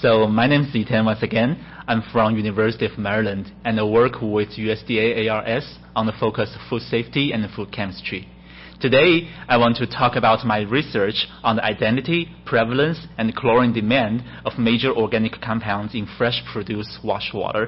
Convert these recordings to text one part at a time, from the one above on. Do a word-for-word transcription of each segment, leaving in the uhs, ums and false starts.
So my name is Zitan once again. I'm from University of Maryland, and I work with U S D A A R S on the focus of food safety and food chemistry. Today, I want to talk about my research on the identity, prevalence, and chlorine demand of major organic compounds in fresh produce wash water.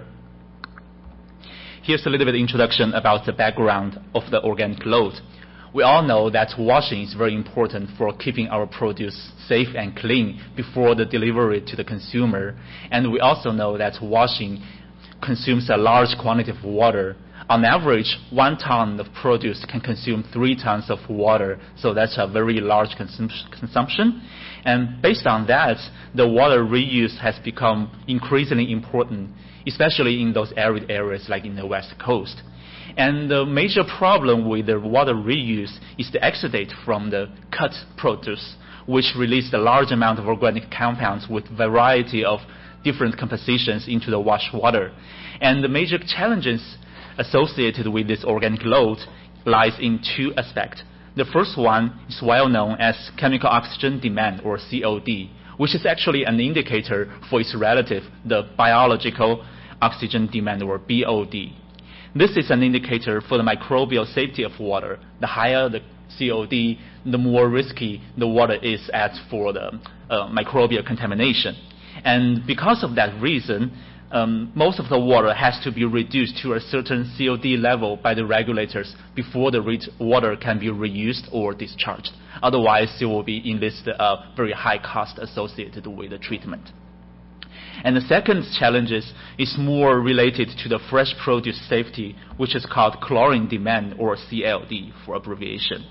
Here's a little bit of introduction about the background of the organic load. We all know that washing is very important for keeping our produce safe and clean before the delivery to the consumer. And we also know that washing consumes a large quantity of water. On average, one ton of produce can consume three tons of water, so that's a very large consum consumption. And based on that, the water reuse has become increasingly important, especially in those arid areas like in the West Coast. And the major problem with the water reuse is the exudate from the cut produce, which release a large amount of organic compounds with variety of different compositions into the wash water. And the major challenges associated with this organic load lies in two aspects. The first one is well known as chemical oxygen demand, or C O D, which is actually an indicator for its relative, the biological oxygen demand, or B O D. This is an indicator for the microbial safety of water. The higher the C O D, the more risky the water is at for the uh, microbial contamination. And because of that reason, um, most of the water has to be reduced to a certain C O D level by the regulators before the water can be reused or discharged. Otherwise, it will be enlist a very high cost associated with the treatment. And the second challenge is, is more related to the fresh produce safety, which is called chlorine demand, or C L D for abbreviation.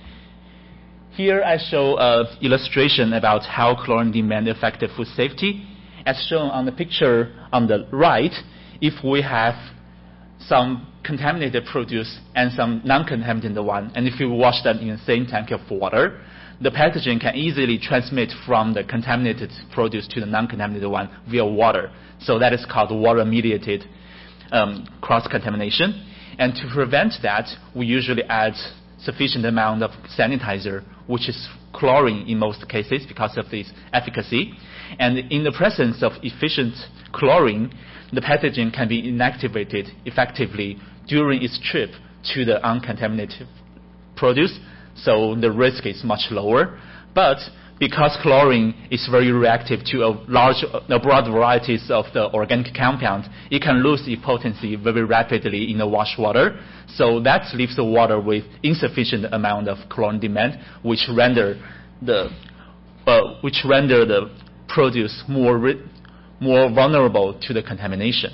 Here I show an illustration about how chlorine demand affects food safety. As shown on the picture on the right, if we have some contaminated produce and some non-contaminated one, and if you wash them in the same tank of water, the pathogen can easily transmit from the contaminated produce to the non-contaminated one via water. So that is called water-mediated um, cross-contamination. And to prevent that, we usually add sufficient amount of sanitizer, which is chlorine in most cases because of its efficacy. And in the presence of efficient chlorine, the pathogen can be inactivated effectively during its trip to the uncontaminated produce, so the risk is much lower. But because chlorine is very reactive to a large, a broad varieties of the organic compounds, it can lose its potency very rapidly in the wash water. So that leaves the water with insufficient amount of chlorine demand, which render the uh, which render the produce more more vulnerable to the contamination.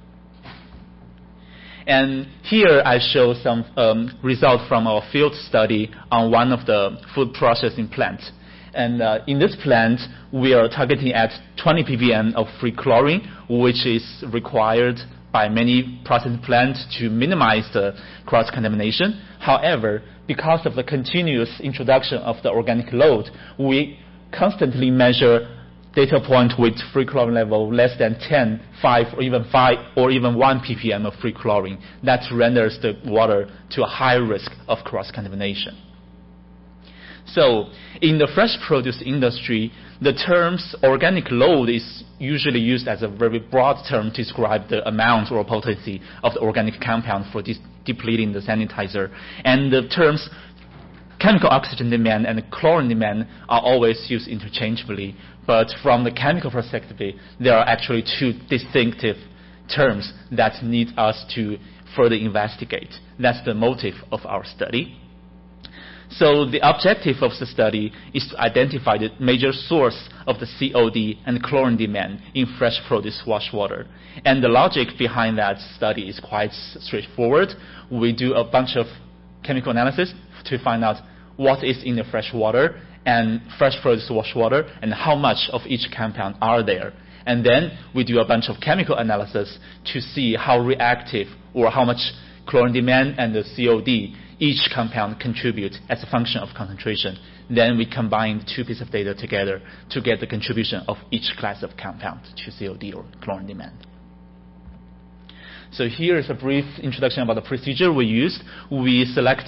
And here I show some um, results from our field study on one of the food processing plants. And uh, in this plant, we are targeting at twenty p p m of free chlorine, which is required by many processing plants to minimize the cross-contamination. However, because of the continuous introduction of the organic load, we constantly measure data point with free chlorine level less than ten, five, or even five, or even one p p m of free chlorine. That renders the water to a high risk of cross-contamination. So, in the fresh produce industry, the terms organic load is usually used as a very broad term to describe the amount or potency of the organic compound for de depleting the sanitizer. And the terms chemical oxygen demand and chlorine demand are always used interchangeably. But from the chemical perspective, there are actually two distinctive terms that need us to further investigate. That's the motive of our study. So the objective of the study is to identify the major source of the C O D and chlorine demand in fresh produce wash water. And the logic behind that study is quite straightforward. We do a bunch of chemical analysis to find out what is in the fresh water and fresh produce wash water and how much of each compound are there. And then we do a bunch of chemical analysis to see how reactive or how much chlorine demand and the C O D each compound contribute as a function of concentration. Then we combine two pieces of data together to get the contribution of each class of compound to C O D or chlorine demand. So here is a brief introduction about the procedure we used. We selected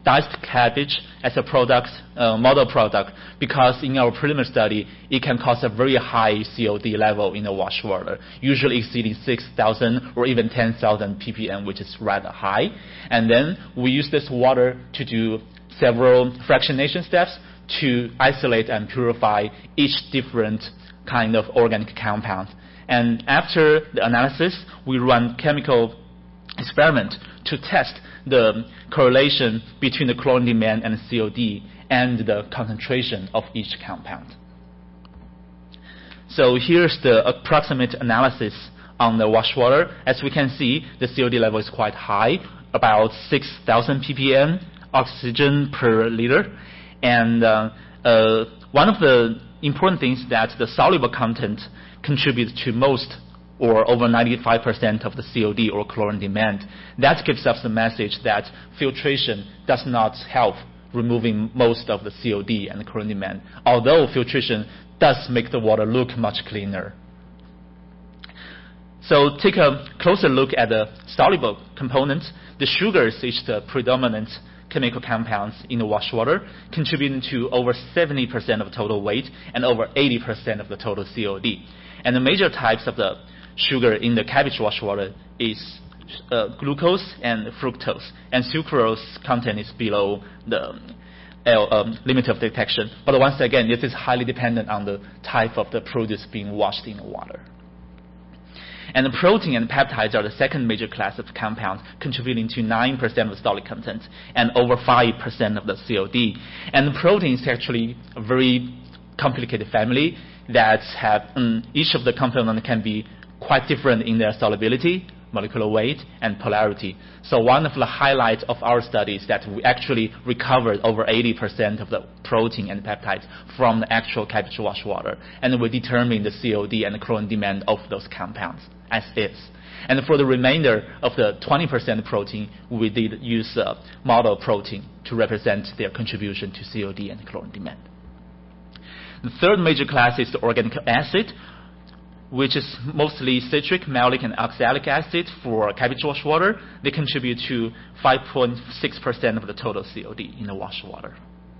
diced cabbage as a product, uh, model product, because in our preliminary study, it can cause a very high C O D level in the wash water, usually exceeding six thousand or even ten thousand p p m, which is rather high. And then we use this water to do several fractionation steps to isolate and purify each different kind of organic compound. And after the analysis, we run chemical experiment to test the correlation between the chlorine demand and C O D and the concentration of each compound. So here's the approximate analysis on the wash water. As we can see, the C O D level is quite high, about six thousand p p m oxygen per liter. And uh, uh, one of the important things is that the soluble content contributes to most or over ninety-five percent of the C O D or chlorine demand. That gives us the message that filtration does not help removing most of the C O D and the chlorine demand, although filtration does make the water look much cleaner. So take a closer look at the soluble components. The sugars is the predominant chemical compounds in the wash water, contributing to over seventy percent of total weight and over eighty percent of the total C O D. And the major types of the sugar in the cabbage wash water is uh, glucose and fructose, and sucrose content is below the L, um, limit of detection. But once again, this is highly dependent on the type of the produce being washed in the water. And the protein and peptides are the second major class of compounds, contributing to nine percent of the solid content and over five percent of the C O D. And the protein is actually a very complicated family that have um, each of the components can be quite different in their solubility, molecular weight, and polarity. So one of the highlights of our study is that we actually recovered over eighty percent of the protein and peptides from the actual cabbage wash water, and we determined the C O D and the chlorine demand of those compounds as is. And for the remainder of the twenty percent protein, we did use uh, model protein to represent their contribution to C O D and chlorine demand. The third major class is the organic acid, which is mostly citric, malic, and oxalic acid for cabbage wash water. They contribute to five point six percent of the total C O D in the wash water.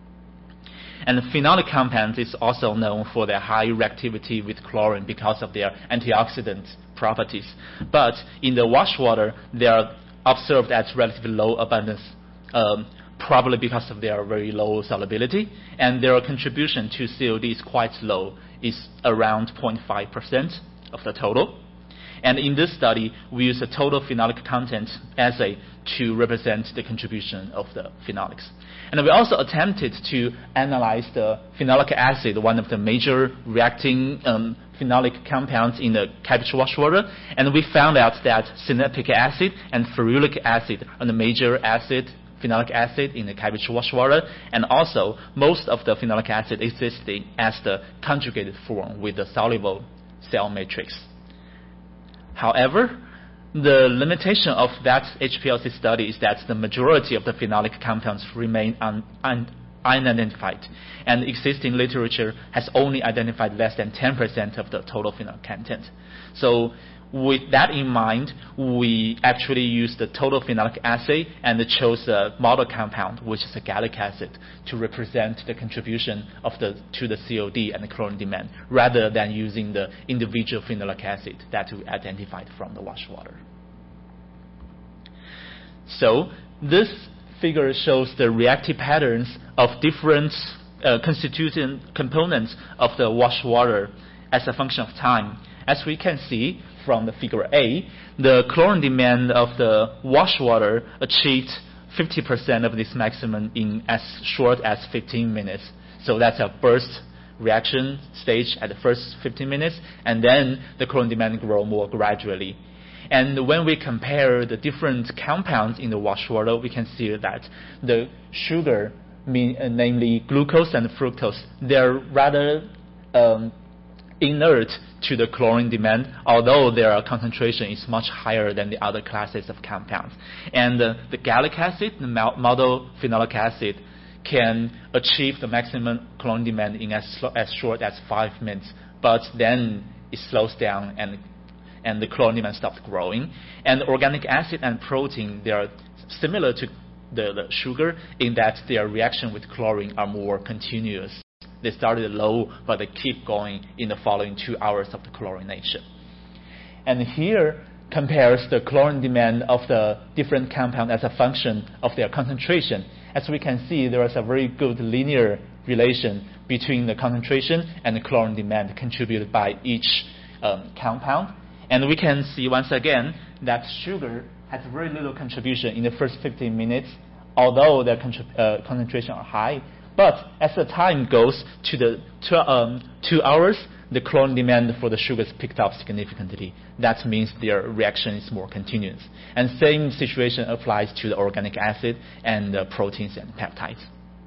And the phenolic compounds is also known for their high reactivity with chlorine because of their antioxidant properties. But in the wash water, they are observed at relatively low abundance, um, probably because of their very low solubility, and their contribution to C O D is quite low, is around zero point five percent of the total. And in this study, we use a total phenolic content assay to represent the contribution of the phenolics. And we also attempted to analyze the phenolic acid, one of the major reacting um, phenolic compounds in the cabbage wash water, and we found out that cyanopic acid and ferulic acid are the major acid phenolic acid in the cabbage wash water, and also most of the phenolic acid existing as the conjugated form with the soluble cell matrix. However, the limitation of that H P L C study is that the majority of the phenolic compounds remain un, un, unidentified, and existing literature has only identified less than ten percent of the total phenolic content. So with that in mind, we actually used the total phenolic assay and chose a model compound, which is a gallic acid, to represent the contribution of the to the C O D and the chlorine demand, rather than using the individual phenolic acid that we identified from the wash water. So this figure shows the reactive patterns of different uh, constituent components of the wash water as a function of time. As we can see from the figure A, the chlorine demand of the wash water achieved fifty percent of this maximum in as short as fifteen minutes. So that's a burst reaction stage at the first fifteen minutes, and then the chlorine demand grow more gradually. And when we compare the different compounds in the wash water, we can see that the sugar, mean, uh, namely glucose and fructose, they're rather um, inert to the chlorine demand, although their concentration is much higher than the other classes of compounds. And uh, the gallic acid, the model phenolic acid, can achieve the maximum chlorine demand in as, as short as five minutes, but then it slows down and and the chlorine demand stops growing. And organic acid and protein, they are similar to the, the sugar, in that their reaction with chlorine are more continuous. They started low, but they keep going in the following two hours of the chlorination. And here compares the chlorine demand of the different compound as a function of their concentration. As we can see, there is a very good linear relation between the concentration and the chlorine demand contributed by each um, compound. And we can see once again that sugar has very little contribution in the first fifteen minutes, although their contrib- uh, concentration are high. But as the time goes to the two, um, two hours, the chlorine demand for the sugars picked up significantly. That means their reaction is more continuous. And same situation applies to the organic acid and the proteins and peptides.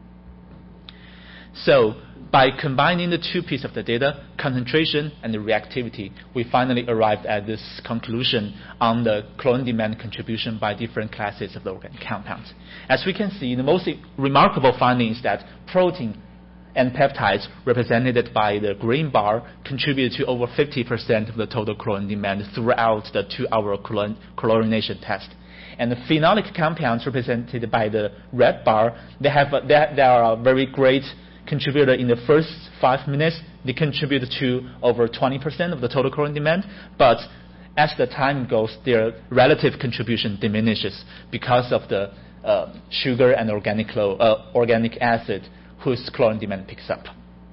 So by combining the two pieces of the data, concentration and the reactivity, we finally arrived at this conclusion on the chlorine demand contribution by different classes of the organic compounds. As we can see, the most remarkable finding is that protein and peptides, represented by the green bar, contribute to over fifty percent of the total chlorine demand throughout the two-hour chlor- chlorination test. And the phenolic compounds, represented by the red bar, they have a, they, they are a very great contributor in the first five minutes. They contribute to over twenty percent of the total chlorine demand, but as the time goes, their relative contribution diminishes because of the uh, sugar and organic, clo- uh, organic acid, whose chlorine demand picks up.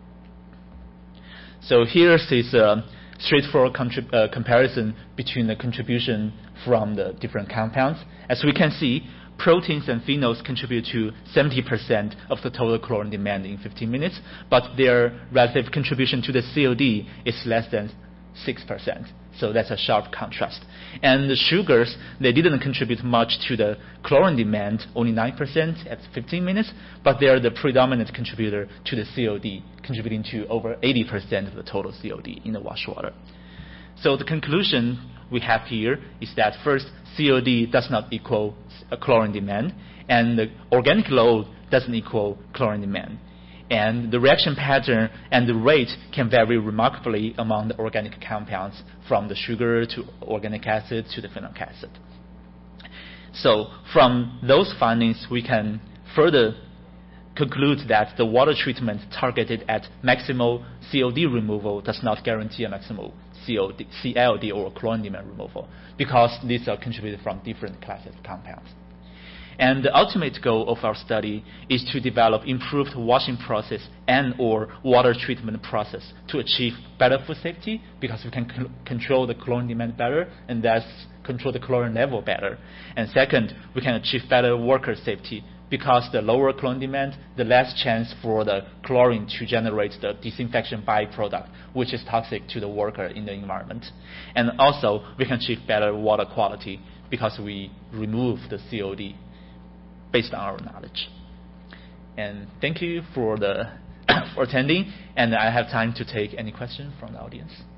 So here's this uh, straightforward contrib- uh, comparison between the contribution from the different compounds. As we can see, proteins and phenols contribute to seventy percent of the total chlorine demand in fifteen minutes, but their relative contribution to the C O D is less than six percent. So that's a sharp contrast. And the sugars, they didn't contribute much to the chlorine demand, only nine percent at fifteen minutes, but they are the predominant contributor to the C O D, contributing to over eighty percent of the total C O D in the wash water. So the conclusion we have here is that first, C O D does not equal a chlorine demand, and the organic load doesn't equal chlorine demand. And the reaction pattern and the rate can vary remarkably among the organic compounds, from the sugar to organic acid to the phenolic acid. So from those findings, we can further conclude that the water treatment targeted at maximal C O D removal does not guarantee a maximal C O D, C L D or chlorine demand removal, because these are contributed from different classes of compounds. And the ultimate goal of our study is to develop improved washing process and or water treatment process to achieve better food safety, because we can c- control the chlorine demand better and thus control the chlorine level better. And second, we can achieve better worker safety, because the lower chlorine demand, the less chance for the chlorine to generate the disinfection byproduct, which is toxic to the worker in the environment. And also, we can achieve better water quality because we remove the C O D based on our knowledge. And thank you for the for attending, and I have time to take any questions from the audience.